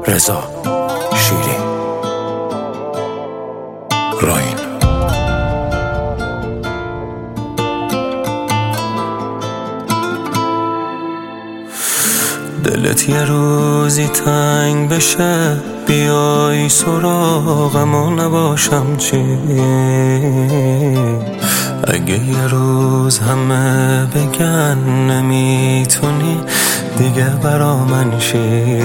رضا شیری راین. دلت یه روزی تنگ بشه، بیای سراغم و نباشم چی؟ اگه یه روز همه بگن نمیتونی دیگه برا من شی،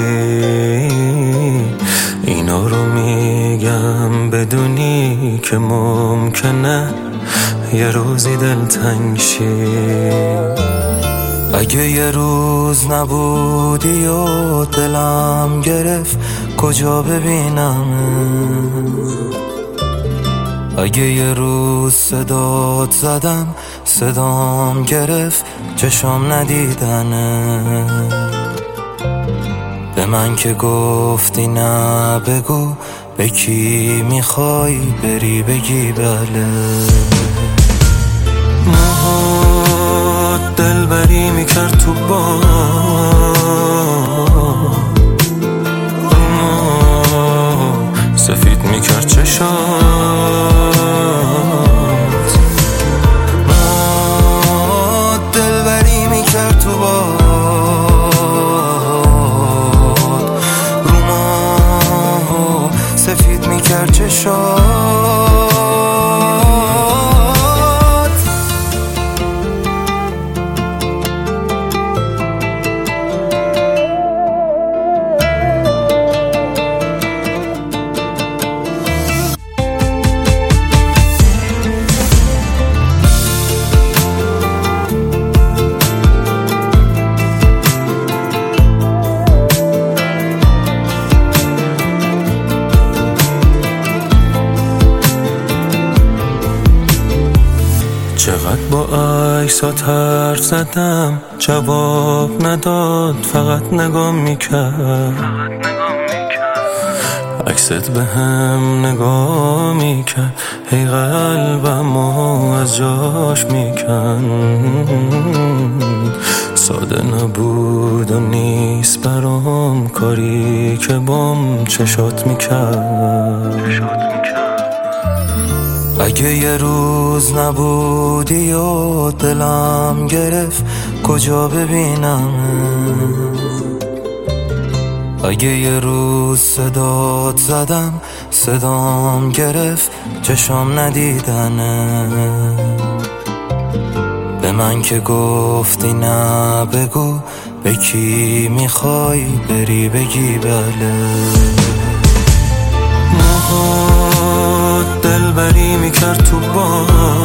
اینا رو میگم بدونی که ممکنه یه روزی دلتنگ شی. اگه یه روز نبودی و دلم گرفت کجا ببینم؟ اگه یه روز صدات زدم صدام گرفت چشام ندیدنه، به من که گفتی نه بگو به کی میخوای بری بگی بله. موهات دلبری میکرد تو با سفید میکرد چشات، موهات دلبری میکرد تو با روما سفید میکرد چشات. چقدر با عکسات حرف زدم جواب نداد، فقط نگاه میکرد. عکست به هم نگاه میکرد، هی قلبمو از جاش میکند. ساده نبود و نیست برام کاری که بام چشات میکرد. اگه یه روز نبودی و دلم گرفت کجا ببینم؟ اگه یه روز صدات زدم صدام گرفت چشام ندیدنه، به من که گفتی نه بگو به کی میخوای بری بگی بله. موهات دلبری میکرد تو با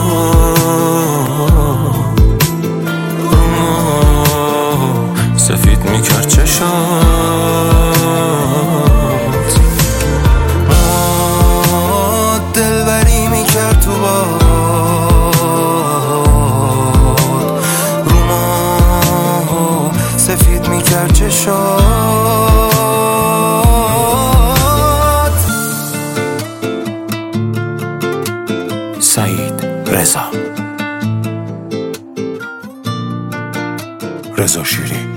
سفید میکرد چشات، موهات دلبری میکرد تو با روما سفید میکرد چشات. سعید رضا شیری.